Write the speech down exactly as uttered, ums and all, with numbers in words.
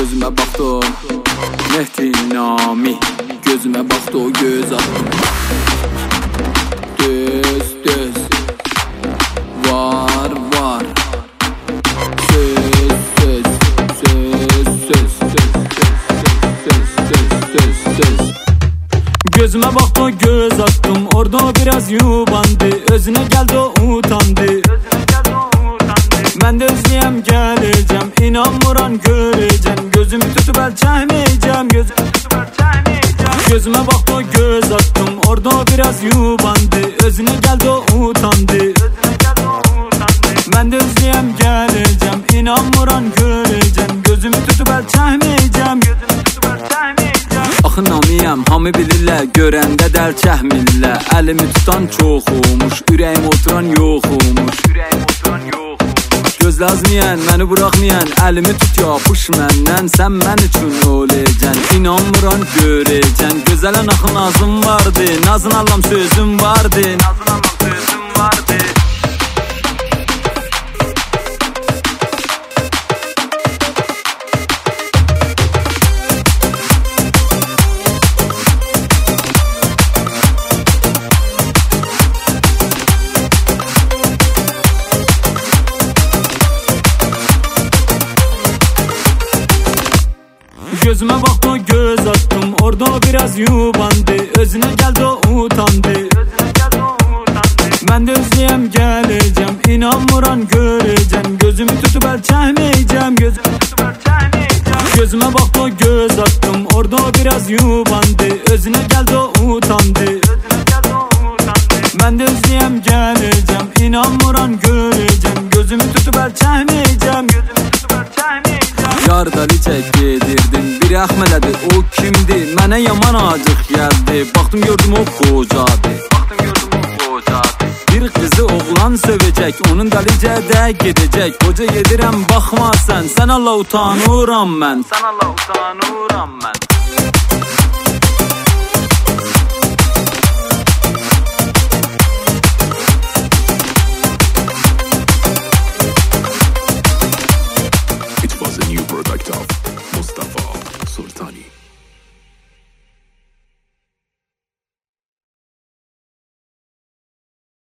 Gözümə baxdı o Mehdi Nami, gözümə baxdı o göz attım. Düz düz var var söz söz söz söz söz söz söz. Gözümə baxdı o göz attım, orada o biraz yubandı, özünə gəldi o utandı. Mən də özləyəm gələcəm, inanmıram görəcəm, gözümü tutub əl çəkməyəcəm, gözümü tutub əl çəkməyəcəm. Gözümə baxdı o göz attım, orada o biraz yubandı, özünə gəldi o utandı. Mən də özləyəm gələcəm, inanmıram görəcəm, gözümü tutub əl çəkməyəcəm, gözümü tutub əl çəkməyəcəm. Axı namiyəm, hamı bilirlər, görəndə dəl çəkmirlər. Əlimi tutan çox olmuş, ürəyim oturan yox olmuş. Ürəyim oturan yox olmuş. Gözləzməyən, məni buraxmayan, əlimi tut yapış məndən. Sən mən üçün olacən, inanmıram görəcən. Gözələn axı nazım vardı, nazın allam sözüm vardı, nazın allam sözüm vardı. Gözümə baxdı o göz attım, orada o biraz yubandı, özünə gəldi o utandı. Mən də özləyəm gələcəm, inanmıram görəcəm, gözümü tutub əl çəkməyəcəm, gözümü tutub əl çəkməyəcəm. Gözümə baxdı o göz attım, orada o biraz yubandı, özünə gəldi o utandı. Mən də özləyəm gələcəm, inanmıram görəcəm, gözümü tutub əl çəkməyəcəm, gözümü tutub əl çəkməyəcəm. Yardali çək gedirdim, biri əxmələdi, o kimdi? Mənə yaman acıq gəldi, baxdım gördüm o qocadı, baxdım gördüm o qocadı. Bir qızı oğlan sövəcək, onun dalicə də gedəcək. Qoca gedirəm, baxma sən, sən Allah utanıram mən, sən Allah utanıram mən.